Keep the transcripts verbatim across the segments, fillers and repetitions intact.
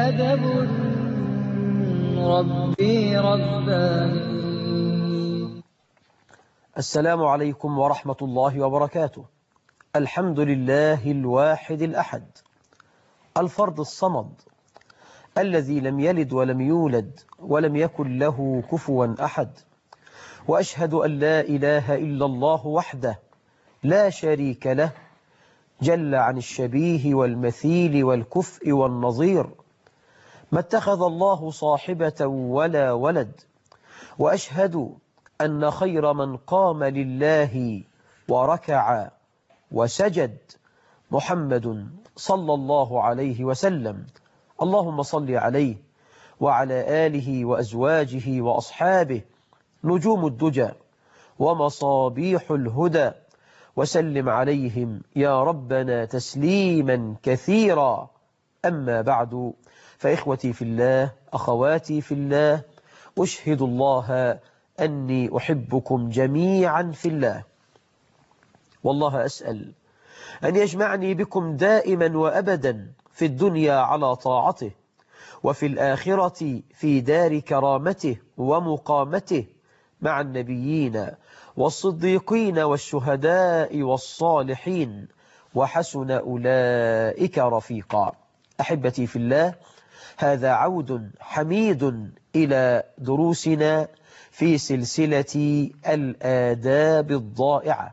أدب ربي رباني. السلام عليكم ورحمة الله وبركاته. الحمد لله الواحد الأحد الفرد الصمد الذي لم يلد ولم يولد ولم يكن له كفوا أحد، وأشهد أن لا إله إلا الله وحده لا شريك له جل عن الشبيه والمثيل والكفء والنظير، ما اتخذ الله صاحبة ولا ولد. وأشهد أن خير من قام لله وركع وسجد محمد صلى الله عليه وسلم. اللهم صل عليه وعلى آله وأزواجه وأصحابه نجوم الدجى ومصابيح الهدى، وسلم عليهم يا ربنا تسليما كثيرا. أما بعد، فإخوتي في الله، أخواتي في الله، أشهد الله أني أحبكم جميعا في الله، والله أسأل أن يجمعني بكم دائما وأبدا في الدنيا على طاعته، وفي الآخرة في دار كرامته ومقامته مع النبيين والصديقين والشهداء والصالحين، وحسن أولئك رفيقا. أحبتي في الله، هذا عود حميد إلى دروسنا في سلسلة الآداب الضائعة.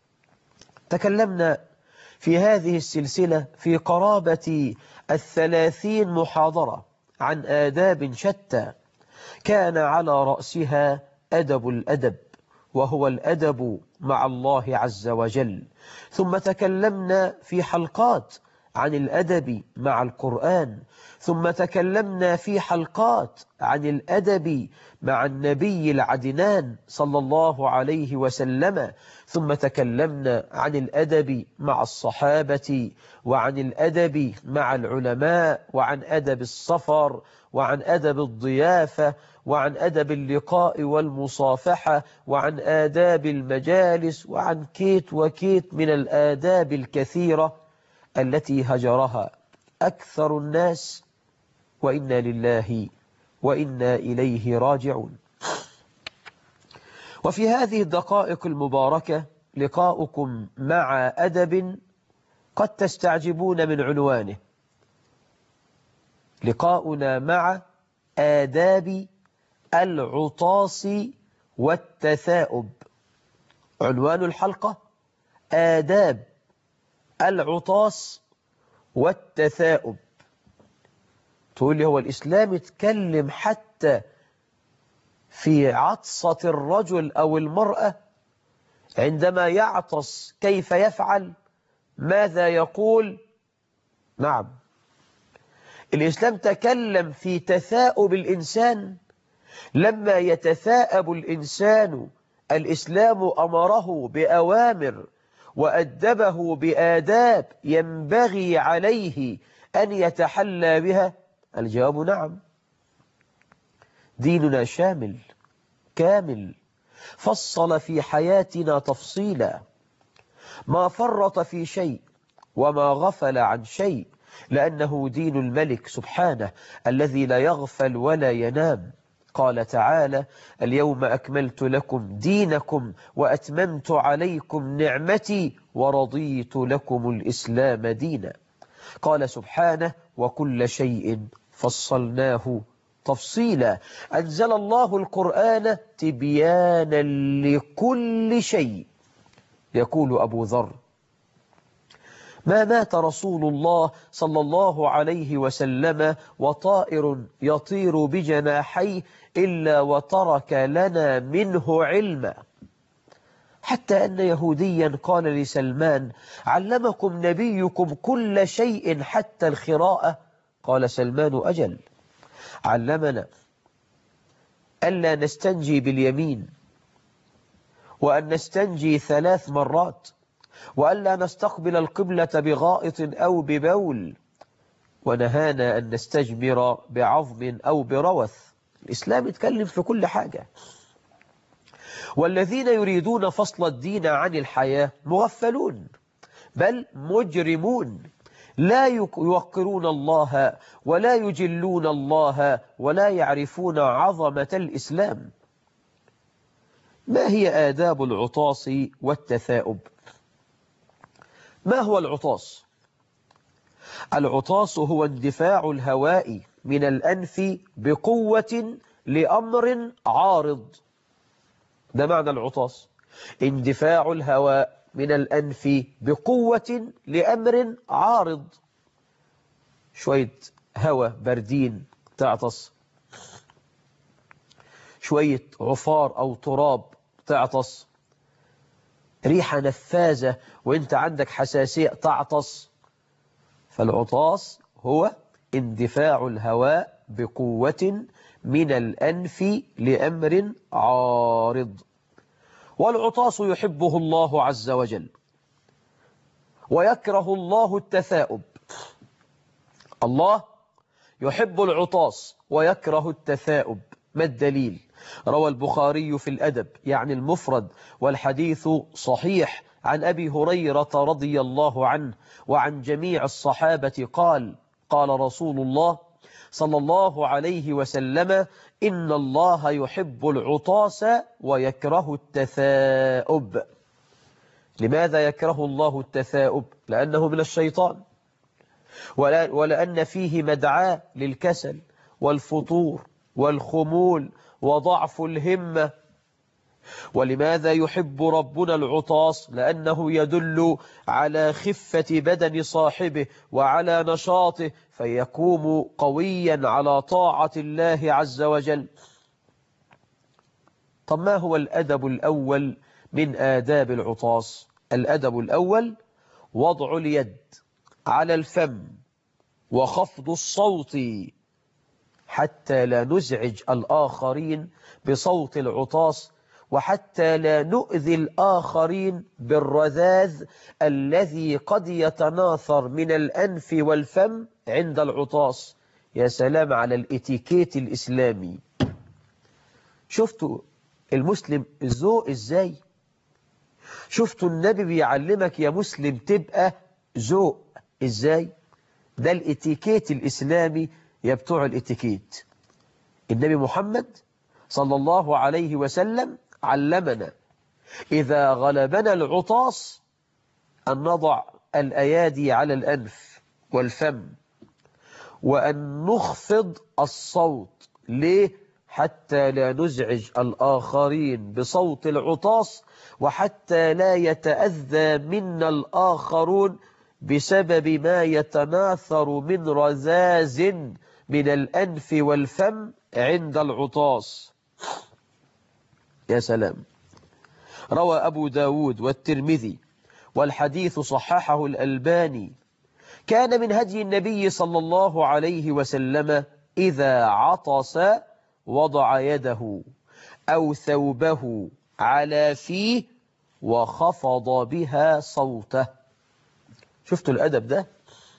تكلمنا في هذه السلسلة في قرابة الثلاثين محاضرة عن آداب شتى، كان على رأسها أدب الأدب، وهو الأدب مع الله عز وجل. ثم تكلمنا في حلقات عن الأدب مع القرآن، ثم تكلمنا في حلقات عن الأدب مع النبي العدنان صلى الله عليه وسلم، ثم تكلمنا عن الأدب مع الصحابة، وعن الأدب مع العلماء، وعن أدب السفر، وعن أدب الضيافة، وعن أدب اللقاء والمصافحة، وعن آداب المجالس، وعن كيت وكيت من الآداب الكثيرة التي هجرها أكثر الناس، وإنا لله وإنا إليه راجعون. وفي هذه الدقائق المباركة لقاؤكم مع أدب قد تستعجبون من عنوانه. لقاؤنا مع آداب العطاس والتثاؤب. عنوان الحلقة: آداب العطاس والتثاؤب. تقول لي هو الإسلام يتكلم حتى في عطسة الرجل أو المرأة عندما يعطس كيف يفعل؟ ماذا يقول؟ نعم، الإسلام تكلم في تثاؤب الإنسان. لما يتثاءب الإنسان الإسلام أمره بأوامر وأدبه بآداب ينبغي عليه أن يتحلى بها. الجواب نعم. ديننا شامل كامل، فصل في حياتنا تفصيلا، ما فرط في شيء وما غفل عن شيء، لأنه دين الملك سبحانه الذي لا يغفل ولا ينام. قال تعالى: اليوم أكملت لكم دينكم وأتممت عليكم نعمتي ورضيت لكم الإسلام دينا. قال سبحانه: وكل شيء فصلناه تفصيلا. أنزل الله القرآن تبيانا لكل شيء. يقول أبو ذر: ما مات رسول الله صلى الله عليه وسلم وطائر يطير بجناحيه إلا وترك لنا منه علما. حتى أن يهوديا قال لسلمان: علمكم نبيكم كل شيء حتى الخراءة؟ قال سلمان: أجل، علمنا ألا نستنجي باليمين، وأن نستنجي ثلاث مرات، وألا نستقبل القبلة بغائط أو ببول، ونهانا أن نستجمر بعظم أو بروث. الإسلام يتكلم في كل حاجة. والذين يريدون فصل الدين عن الحياة مغفلون، بل مجرمون، لا يوقرون الله ولا يجلون الله ولا يعرفون عظمة الإسلام. ما هي آداب العطاس والتثاؤب؟ ما هو العطاس؟ العطاس هو اندفاع الهواء من الأنف بقوة لأمر عارض. ده معنى العطاس، اندفاع الهواء من الأنف بقوة لأمر عارض. شوية هواء باردين تعطس، شوية عفار أو تراب تعطس، ريحة نفاذة وانت عندك حساسية تعطس. فالعطاس هو اندفاع الهواء بقوة من الأنف لأمر عارض. والعطاس يحبه الله عز وجل ويكره الله التثاؤب. الله يحب العطاس ويكره التثاؤب. ما الدليل؟ روى البخاري في الأدب يعني المفرد والحديث صحيح عن أبي هريرة رضي الله عنه وعن جميع الصحابة قال قال رسول الله صلى الله عليه وسلم: إن الله يحب العطاس ويكره التثاؤب. لماذا يكره الله التثاؤب؟ لأنه من الشيطان، ولأن فيه مدعاة للكسل والفتور والخمول وضعف الهمة. ولماذا يحب ربنا العطاس؟ لأنه يدل على خفة بدن صاحبه وعلى نشاطه فيقوم قويا على طاعة الله عز وجل. طب ما هو الأدب الأول من آداب العطاس؟ الأدب الأول وضع اليد على الفم وخفض الصوت حتى لا نزعج الآخرين بصوت العطاس، وحتى لا نؤذي الآخرين بالرذاذ الذي قد يتناثر من الأنف والفم عند العطاس. يا سلام على الاتيكيت الإسلامي. شفتوا المسلم ذوق إزاي؟ شفتوا النبي بيعلمك يا مسلم تبقى ذوق إزاي؟ ده الاتيكيت الإسلامي يا بتوع الاتيكيت. النبي محمد صلى الله عليه وسلم علمنا إذا غلبنا العطاس أن نضع الأيادي على الأنف والفم وأن نخفض الصوت. ليه؟ حتى لا نزعج الآخرين بصوت العطاس، وحتى لا يتأذى منا الآخرون بسبب ما يتناثر من رذاذ من الأنف والفم عند العطاس. يا سلام. روى أبو داود والترمذي والحديث صححه الألباني: كان من هدي النبي صلى الله عليه وسلم إذا عطس وضع يده أو ثوبه على فيه وخفض بها صوته. شفتوا الأدب ده؟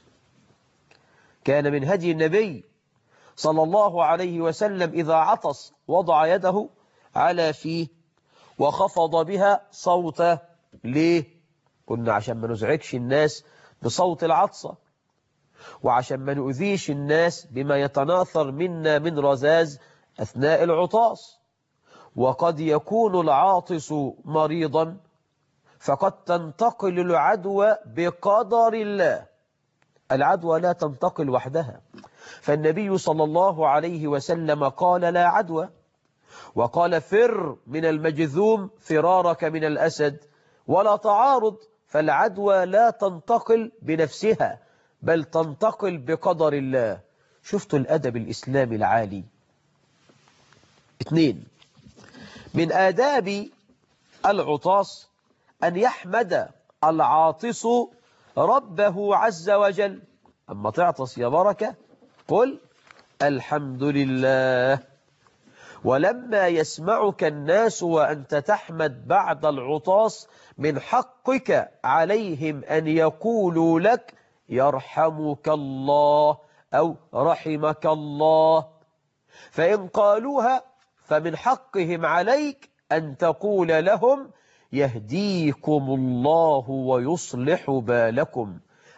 كان من هدي النبي صلى الله عليه وسلم إذا عطس وضع يده على فيه وخفض بها صوته. ليه؟ قلنا عشان ما نزعجش الناس بصوت العطسة، وعشان ما نؤذيش الناس بما يتناثر منا من رذاذ أثناء العطاس. وقد يكون العاطس مريضا فقد تنتقل العدوى بقدر الله. العدوى لا تنتقل وحدها، فالنبي صلى الله عليه وسلم قال: لا عدوى. وقال: فر من المجذوم فرارك من الأسد. ولا تعارض، فالعدوى لا تنتقل بنفسها بل تنتقل بقدر الله. شفتوا الأدب الإسلامي العالي. اثنين، من آداب العطاس أن يحمد العاطس ربه عز وجل. أما تعطس يا بركة قل الحمد لله. ولما يسمعك الناس وأنت تحمد بعد العطاس من حقك عليهم أن يقولوا لك يرحمك الله أو رحمك الله. فإن قالوها فمن حقهم عليك أن تقول لهم يهديكم الله ويصلح بالكم،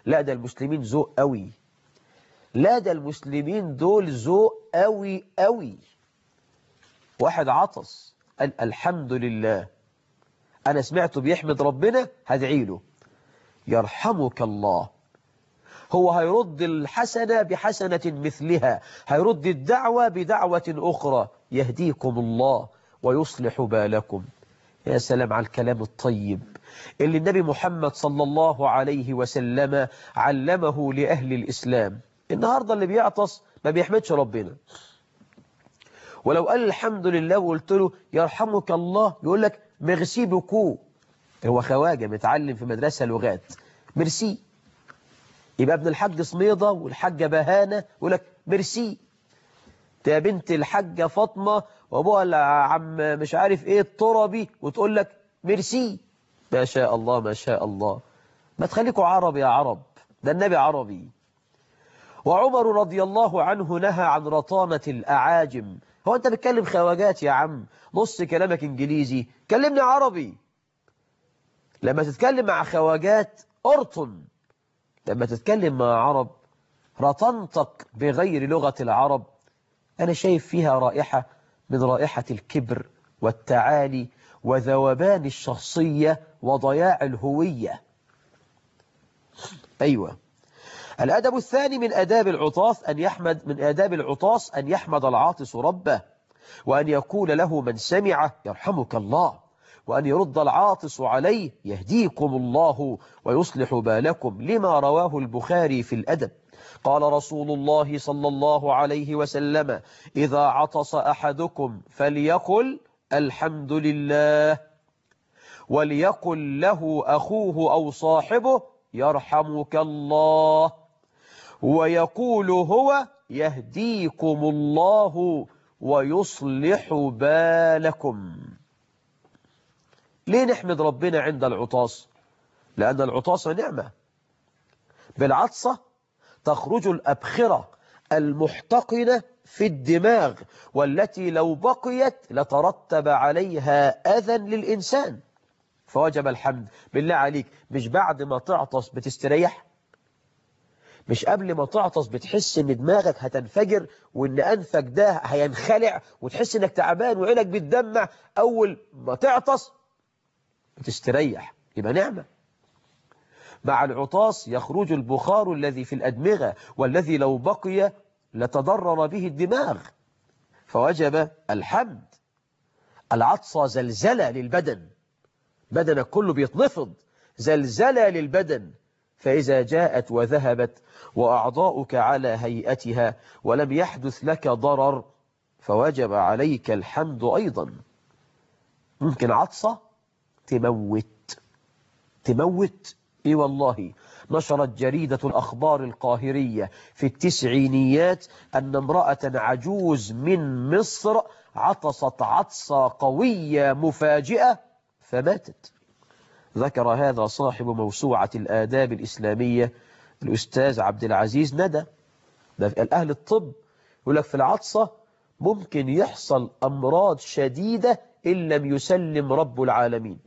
لا ده المسلمين ذوق قوي، لا ده المسلمين دول ذوق قوي قوي. واحد عطس قال الحمد لله، أنا سمعته بيحمد ربنا هدعي له يرحمك الله. هو هيرد الحسنة بحسنة مثلها، هيرد الدعوة بدعوة أخرى، يهديكم الله ويصلح بالكم. يا سلام على الكلام الطيب اللي النبي محمد صلى الله عليه وسلم علمه لأهل الإسلام. النهاردة اللي بيعطس ما بيحمدش ربنا، ولو قال الحمد لله وقلت له يرحمك الله يقول لك ميرسي بوكو. هو خواجة متعلم في مدرسة لغات، ميرسي. يبقى ابن الحاج صميدة والحاجة بهانة يقول لك ميرسي. يا بنت الحاجة فاطمة وابوها العم مش عارف ايه الطربي وتقول لك ميرسي. ما شاء الله ما شاء الله. ما تخليكوا عرب يا عرب، ده النبي عربي. وعمر رضي الله عنه نهى عن رطانة الأعاجم. هو أنت بتكلم خواجات يا عم، نص كلامك إنجليزي، كلمني عربي. لما تتكلم مع خواجات أرطن، لما تتكلم مع عرب رطنتك بغير لغة العرب. أنا شايف فيها رائحة من رائحة الكبر والتعالي وذوبان الشخصية وضياع الهوية. أيوة. الأدب الثاني من آداب العطاس أن يحمد من آداب العطاس أن يحمد العاطس ربه، وأن يقول له من سمعه يرحمك الله، وأن يرد العاطس عليه يهديكم الله ويصلح بالكم، لما رواه البخاري في الأدب. قال رسول الله صلى الله عليه وسلم إذا عطس أحدكم فليقل الحمد لله، وليقل له أخوه أو صاحبه يرحمك الله، ويقول هو يهديكم الله ويصلح بالكم. ليه نحمد ربنا عند العطاس؟ لأن العطاس نعمة. بالعطسة تخرج الأبخرة المحتقنة في الدماغ، والتي لو بقيت لترتب عليها أذى للإنسان. فوجب الحمد. بالله عليك، مش بعد ما تعطس بتستريح؟ مش قبل ما تعطس بتحس ان دماغك هتنفجر وان انفك ده هينخلع وتحس انك تعبان وعينك بتدمع؟ اول ما تعطس بتستريح، يبقى نعمة. مع العطاس يخرج البخار الذي في الأدمغة، والذي لو بقي لتضرر به الدماغ، فوجب الحمد. العطسة زلزلة للبدن، بدنك كله بيتنفض، زلزلة للبدن. فإذا جاءت وذهبت وأعضاؤك على هيئتها ولم يحدث لك ضرر فوجب عليك الحمد أيضا. ممكن عطسة تموت، تموت. إيه والله، نشرت جريدة الأخبار القاهرية في التسعينيات أن امرأة عجوز من مصر عطست عطسة قوية مفاجئة فماتت. ذكر هذا صاحب موسوعة الآداب الإسلامية الأستاذ عبد العزيز ندى. ده أهل الطب يقول لك في العطسة ممكن يحصل أمراض شديدة إن لم يسلم رب العالمين.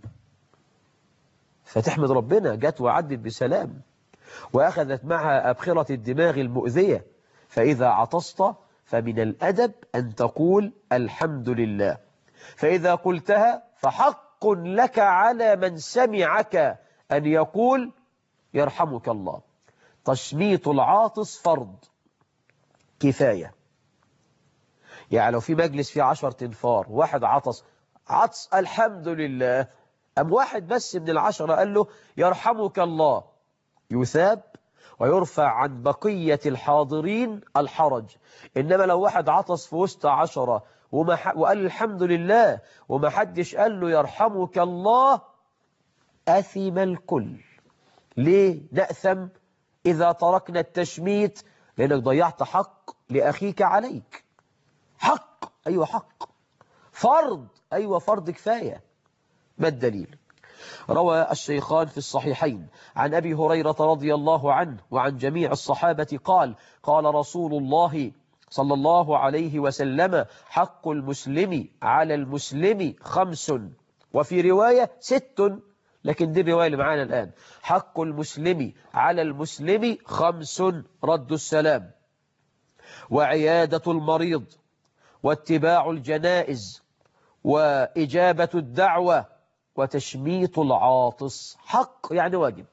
فتحمد ربنا جت وعدت بسلام، وأخذت معها أبخرة الدماغ المؤذية. فإذا عطست فمن الأدب أن تقول الحمد لله، فإذا قلتها فحق لك على من سمعك أن يقول يرحمك الله. تشميط العاطس فرض كفاية. يعني لو في مجلس فيه عشر تنفار، واحد عطس عطس الحمد لله، أم واحد بس من العشرة قال له يرحمك الله، يثاب ويرفع عن بقية الحاضرين الحرج. إنما لو واحد عطس في وسط عشرة وما وقال الحمد لله وما حدش قال له يرحمك الله، أثم الكل. ليه نأثم إذا تركنا التشميت؟ لأنك ضيعت حق لأخيك عليك. حق، أيوة حق. فرض، أيوة فرض كفاية. ما الدليل؟ روى الشيخان في الصحيحين عن أبي هريرة رضي الله عنه وعن جميع الصحابة قال قال رسول الله صلى الله عليه وسلم حق المسلم على المسلم خمس، وفي رواية ست لكن دي الرواية اللي معانا الآن. حق المسلم على المسلم خمس: رد السلام، وعيادة المريض، واتباع الجنائز، وإجابة الدعوة، وتشميت العاطس. حق يعني واجب.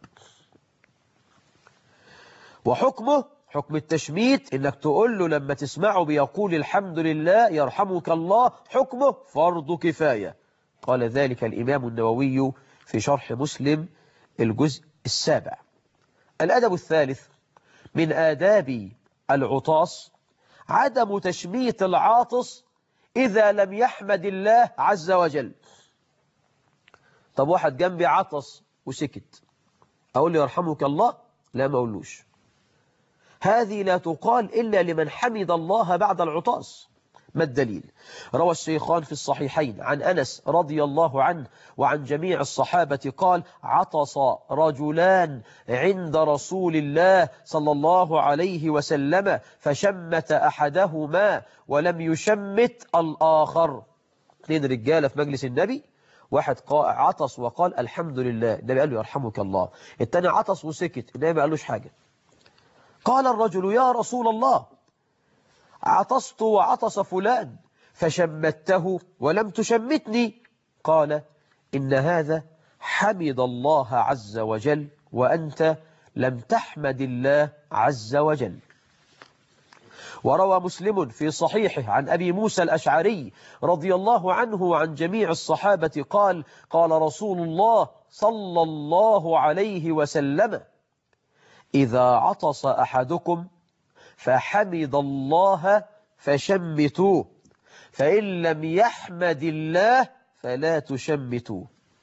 وحكمه حكم التشميت إنك تقول له لما تسمعه بيقول الحمد لله يرحمك الله، حكمه فرض كفاية. قال ذلك الإمام النووي في شرح مسلم الجزء السابع. الأدب الثالث من آداب العطاس عدم تشميت العاطس إذا لم يحمد الله عز وجل. طب واحد جنبي عطس وسكت، أقول له يرحمك الله؟ لا، ما أقولوش. هذه لا تقال إلا لمن حمد الله بعد العطاس. ما الدليل؟ روى الشيخان في الصحيحين عن أنس رضي الله عنه وعن جميع الصحابة قال: عطس رجلان عند رسول الله صلى الله عليه وسلم فشمت أحدهما ولم يشمت الآخر. اثنين رجالة في مجلس النبي، واحد عطس وقال الحمد لله، النبي قال له يرحمك الله. الثاني عطس وسكت، النبي ما قالوش حاجة. قال الرجل: يا رسول الله، عطست وعطس فلان فشمته ولم تشمتني. قال: إن هذا حمد الله عز وجل وأنت لم تحمد الله عز وجل. وروى مسلم في صحيحه عن أبي موسى الأشعري رضي الله عنه وعن جميع الصحابة قال: قال رسول الله صلى الله عليه وسلم: إذا عطس أحدكم فحمد الله فشمتوه، فإن لم يحمد الله فلا تشمتوه.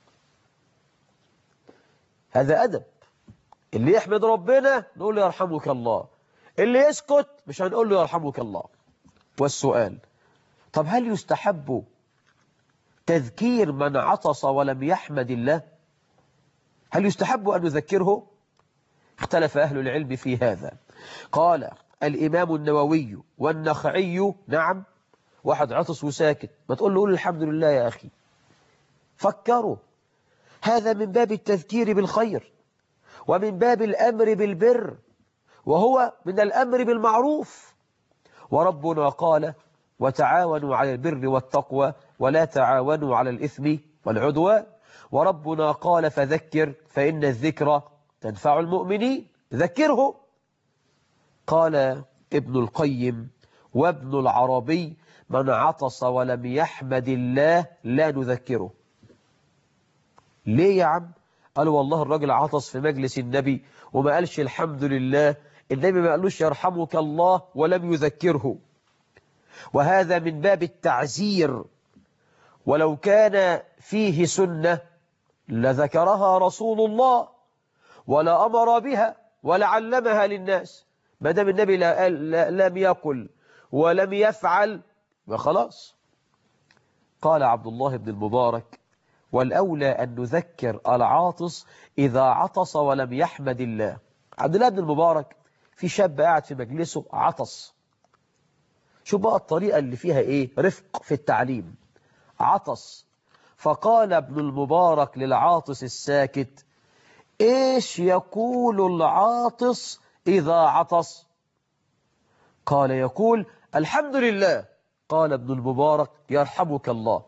هذا أدب. اللي يحمد ربنا نقول له يرحمك الله، اللي يسكت مش هنقول له يرحمك الله. والسؤال: طب هل يستحب تذكير من عطس ولم يحمد الله؟ هل يستحب أن نذكره؟ اختلف أهل العلم في هذا. قال الإمام النووي والنخعي: نعم، واحد عطس وساكت، ما تقول له قول الحمد لله يا أخي. فكروا، هذا من باب التذكير بالخير ومن باب الأمر بالبر، وهو من الأمر بالمعروف. وربنا قال: وتعاونوا على البر والتقوى ولا تعاونوا على الإثم والعدوان. وربنا قال: فذكر فإن الذكرى تنفع المؤمنين، ذكره. قال ابن القيم وابن العربي: من عطس ولم يحمد الله لا نذكره. ليه يا عم؟ قالوا والله الراجل عطس في مجلس النبي وما قالش الحمد لله، النبي ما قالوش يرحمك الله ولم يذكره. وهذا من باب التعزير، ولو كان فيه سنة لذكرها رسول الله ولا أمر بها ولا علمها للناس. ما دام النبي لا لا لم يقل ولم يفعل وخلاص. قال عبد الله بن المبارك: والأولى أن نذكر العاطس إذا عطس ولم يحمد الله. عبد الله بن المبارك في شاب قاعد في مجلسه عطس. شوف بقى الطريقة اللي فيها إيه رفق في التعليم. عطس، فقال ابن المبارك للعاطس الساكت: إيش يقول العاطس إذا عطس؟ قال: يقول الحمد لله. قال ابن المبارك: يرحمك الله.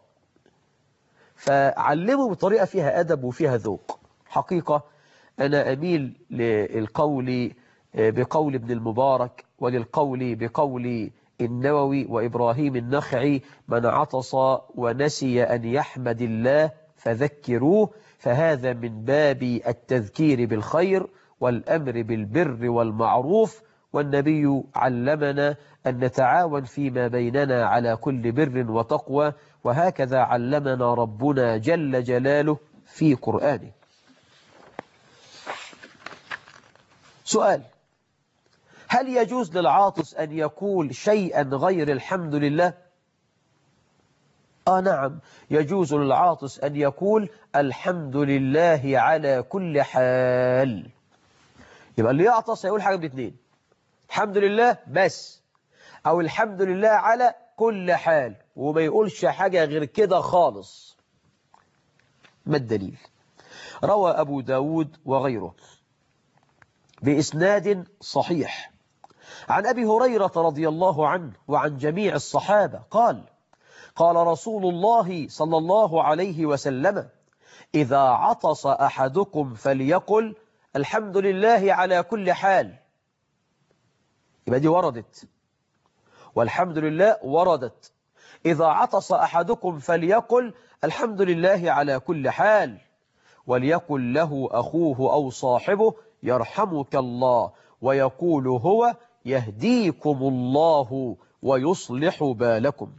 فعلمه بطريقة فيها أدب وفيها ذوق. حقيقة أنا أميل للقول بقول ابن المبارك وللقول بقول النووي وإبراهيم النخعي: من عطس ونسي أن يحمد الله فذكروه، فهذا من باب التذكير بالخير والأمر بالبر والمعروف. والنبي علمنا أن نتعاون فيما بيننا على كل بر وتقوى، وهكذا علمنا ربنا جل جلاله في قرآنه. سؤال: هل يجوز للعاطس أن يقول شيئا غير الحمد لله؟ آه نعم، يجوز للعاطس أن يقول الحمد لله على كل حال. يبقى اللي يعطس يقول حاجة من اثنين: الحمد لله بس، أو الحمد لله على كل حال، وما يقولش حاجة غير كده خالص. ما الدليل؟ روى أبو داود وغيره بإسناد صحيح عن أبي هريرة رضي الله عنه وعن جميع الصحابة قال قال رسول الله صلى الله عليه وسلم إذا عطس أحدكم فليقل الحمد لله على كل حال. يبقى دي وردت، والحمد لله وردت. إذا عطس أحدكم فليقل الحمد لله على كل حال، وليقل له أخوه أو صاحبه يرحمك الله، ويقول هو يهديكم الله ويصلح بالكم.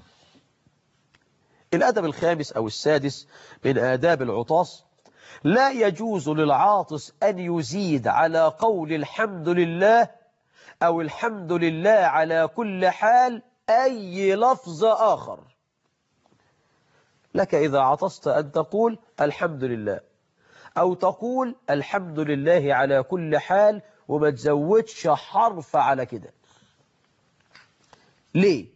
الأدب الخامس أو السادس من آداب العطاس: لا يجوز للعاطس أن يزيد على قول الحمد لله أو الحمد لله على كل حال أي لفظ آخر. لك إذا عطست أن تقول الحمد لله، أو تقول الحمد لله على كل حال، وما تزودش حرف على كده. ليه؟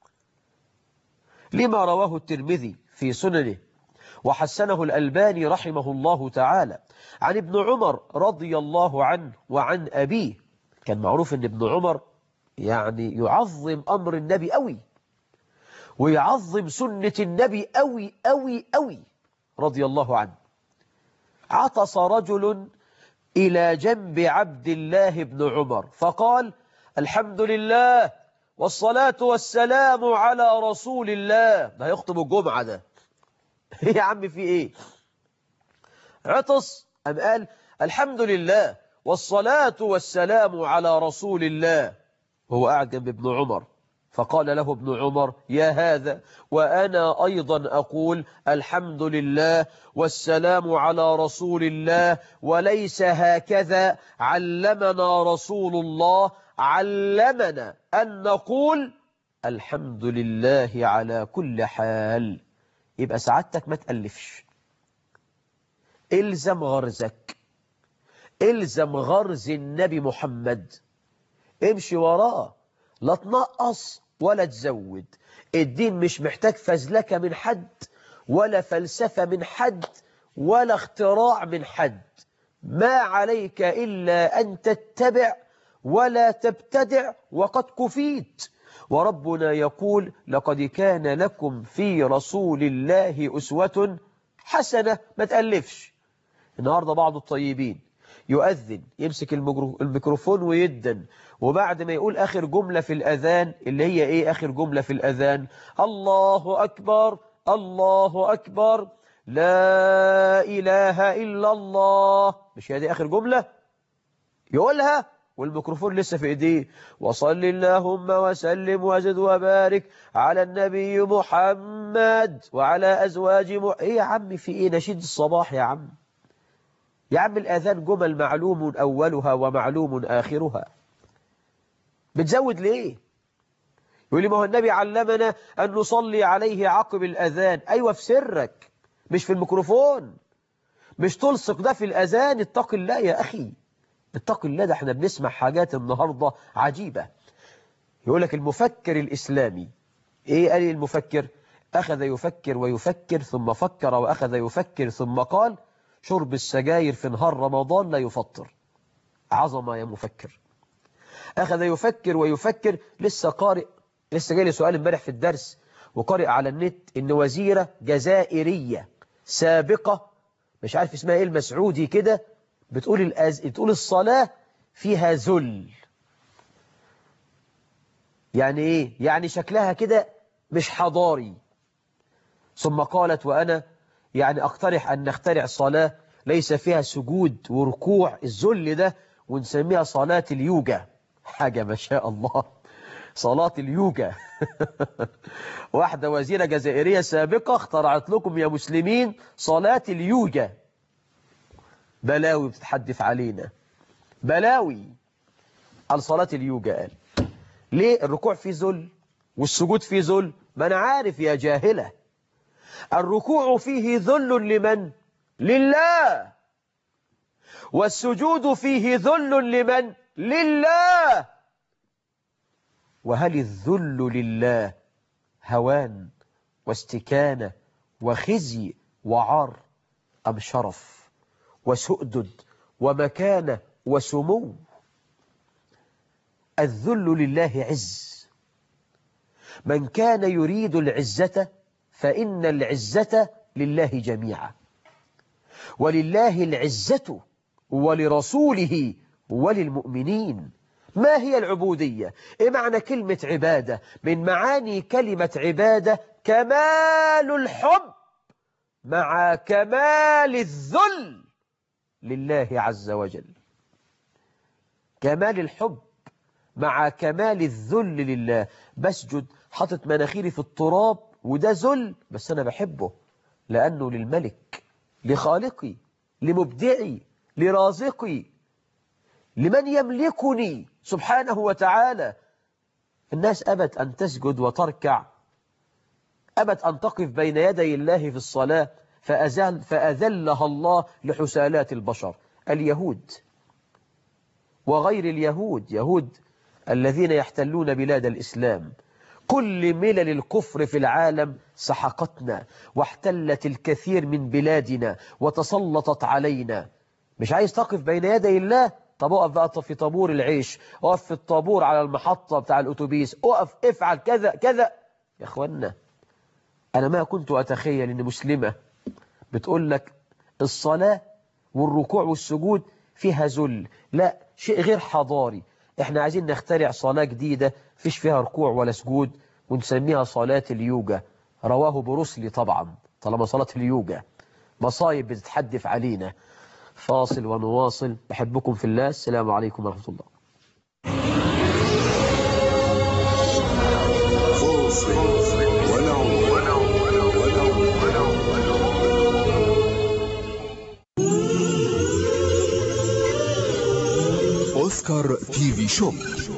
لما رواه الترمذي في سننه وحسنه الألباني رحمه الله تعالى عن ابن عمر رضي الله عنه وعن أبيه. كان معروف أن ابن عمر يعني يعظم أمر النبي قوي، ويعظم سنة النبي قوي قوي قوي رضي الله عنه. عطس رجل إلى جنب عبد الله بن عمر فقال الحمد لله والصلاة والسلام على رسول الله. ده هيخطب الجمعة ده. يا عم في ايه؟ عطس أم قال الحمد لله والصلاة والسلام على رسول الله وهو قاعد جنب ابن عمر. فقال له ابن عمر يا هذا وأنا أيضا أقول الحمد لله والسلام على رسول الله، وليس هكذا علمنا رسول الله، علمنا أن نقول الحمد لله على كل حال. يبقى سعادتك ما تألفش، إلزم غرزك، إلزم غرز النبي محمد، امشي وراه، لا تنقص ولا تزود. الدين مش محتاج فزلكة من حد، ولا فلسفة من حد، ولا اختراع من حد. ما عليك إلا أن تتبع ولا تبتدع، وقد كفيت. وربنا يقول لقد كان لكم في رسول الله أسوة حسنة. ما تألفش. النهاردة بعض الطيبين يؤذن يمسك الميكروفون ويدن، وبعد ما يقول آخر جملة في الأذان، اللي هي إيه آخر جملة في الأذان؟ الله أكبر الله أكبر لا إله إلا الله. مش هي دي آخر جملة؟ يقولها والميكروفون لسه في إيديه. وصل اللهم وسلم وزد وبارك على النبي محمد وعلى أزواج م... إيه يا عم في إيه؟ نشيد الصباح يا عم. يا عم الأذان جمل معلوم أولها ومعلوم آخرها، بتزود ليه؟ يقول لي ما هو النبي علمنا أن نصلي عليه عقب الأذان. أيوة في سرك، مش في الميكروفون. مش تلصق ده في الأذان. اتق الله يا أخي، اتق الله. ده احنا بنسمع حاجات النهاردة عجيبة. يقول لك المفكر الإسلامي. إيه قال المفكر؟ أخذ يفكر ويفكر ثم فكر وأخذ يفكر ثم قال شرب السجاير في نهار رمضان لا يفطر. عظمة يا مفكر. أخذ يفكر ويفكر. لسه قارئ، لسه جاي لي سؤال امبارح في الدرس وقارئ على النت إن وزيرة جزائرية سابقة مش عارف اسمها إيه المسعودي كده بتقول الأز... بتقول الصلاة فيها ذل. يعني إيه؟ يعني شكلها كده مش حضاري. ثم قالت وأنا يعني أقترح أن نخترع صلاة ليس فيها سجود وركوع الذل ده، ونسميها صلاة اليوجا. حاجة ما شاء الله، صلاة اليوجا. واحدة وزيرة جزائرية سابقة اخترعت لكم يا مسلمين صلاة اليوجا. بلاوي بتتحدث علينا، بلاوي. قال صلاة اليوجا. قال ليه الركوع فيه ذل والسجود فيه ذل؟ ما أنا عارف يا جاهلة. الركوع فيه ذل لمن؟ لله. والسجود فيه ذل لمن؟ لله. وهل الذل لله هوان واستكانة وخزي وعار أم شرف وسؤدد ومكانة وسمو. الذل لله عز. من كان يريد العزة فإن العزة لله جميعا، ولله العزة ولرسوله وللمؤمنين. ما هي العبودية؟ إيه معنى كلمة عبادة؟ من معاني كلمة عبادة كمال الحب مع كمال الذل لله عز وجل. كمال الحب مع كمال الذل لله. بسجد حاطط مناخيري في التراب وده ذل، بس أنا بحبه لأنه للملك، لخالقي، لمبدعي، لرازقي، لمن يملكني سبحانه وتعالى. الناس أبت أن تسجد وتركع، أبت أن تقف بين يدي الله في الصلاة، فأزل فأذلها الله لحسالات البشر. اليهود وغير اليهود، يهود الذين يحتلون بلاد الإسلام، كل ملل الكفر في العالم سحقتنا واحتلت الكثير من بلادنا وتسلطت علينا. مش عايز تقف بين يدي الله؟ طب اقف بقى في طابور العيش، اقف في الطابور على المحطة بتاع الأتوبيس، اقف افعل كذا كذا. يا اخوانا، أنا ما كنت أتخيل أن مسلمة بتقول لك الصلاة والركوع والسجود فيها ذل. لا، شيء غير حضاري. احنا عايزين نخترع صلاة جديدة فيش فيها ركوع ولا سجود ونسميها صلاة اليوجا. رواه بروسلي طبعا، طالما صلاة اليوجا. مصايب بتتحدث علينا. فاصل ونواصل. بحبكم في الله. السلام عليكم ورحمة الله. أوسكار تي في شوب،